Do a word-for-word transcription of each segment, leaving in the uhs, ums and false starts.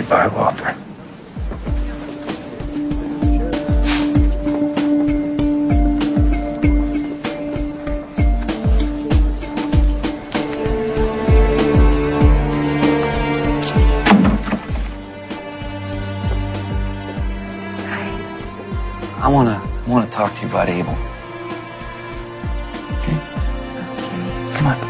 Goodbye, Walter. I wanna, I wanna talk to you about Abel. Okay? Okay. Come on.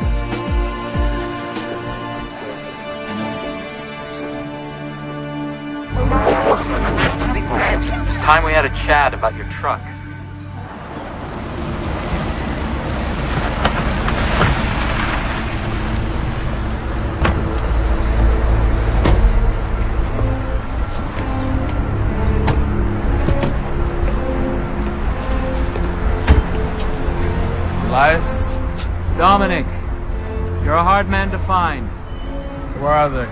It's time we had a chat about your truck. Elias? Dominic, you're a hard man to find. Where are they?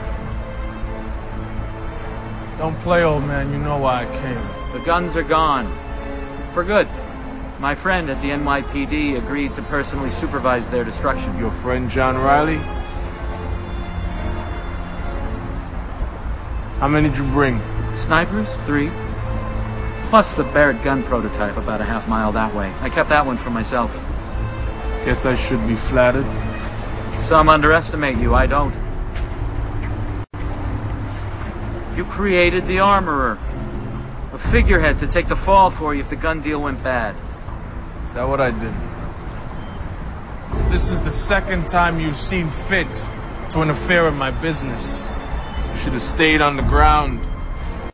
Don't play, old man. You know why I came. The guns are gone. For good. My friend at the N Y P D agreed to personally supervise their destruction. Your friend John Riley? How many did you bring? Snipers? Three. Plus the Barrett gun prototype about a half mile that way. I kept that one for myself. Guess I should be flattered. Some underestimate you, I don't. You created the Armorer. A figurehead to take the fall for you if the gun deal went bad. Is that what I did? This is the second time you've seen fit to interfere in my business. You should have stayed on the ground.